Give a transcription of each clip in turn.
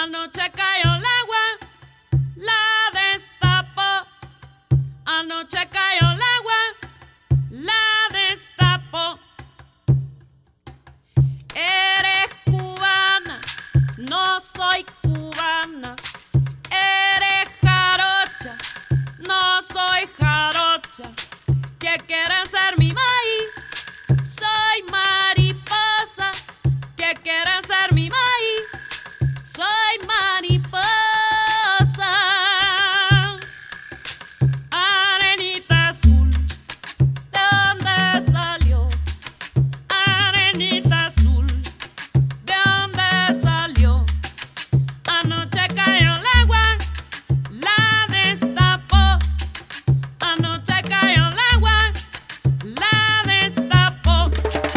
Anoche cayó el agua, la destapó. Anoche cayó el agua, la destapó. Eres cubana, no soy cubana. Eres jarocha, no soy jarocha. Que quieren ser mi maíz, soy mariposa. Que quieren ser mi maíz, soy mariposa. Arenita azul, ¿de dónde salió? Arenita azul, ¿de dónde salió? Anoche cayó el agua, la destapó. Anoche cayó el agua, la destapó.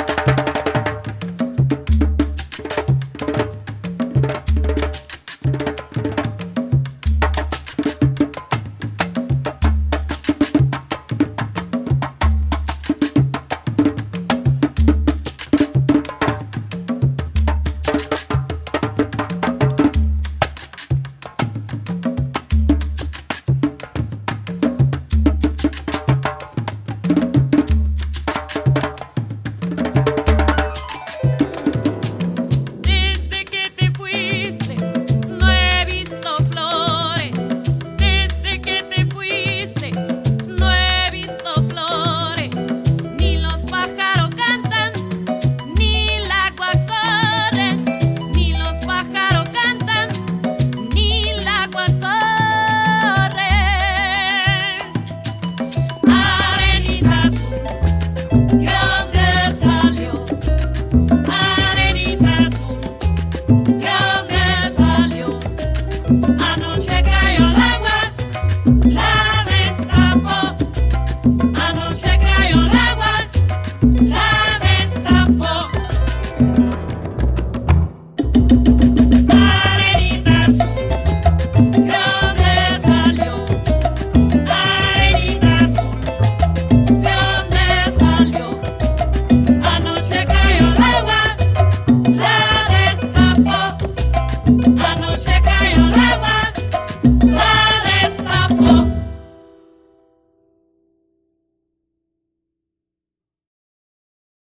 Desde que te fuiste, no he visto flores. Desde que te fuiste, no he visto flores. Ni los pájaros cantan, ni el agua corre. Ni los pájaros cantan, ni el agua corre. Arenita azul, ¿de dónde salió? Arenita azul, ¿de dónde salió? Anoche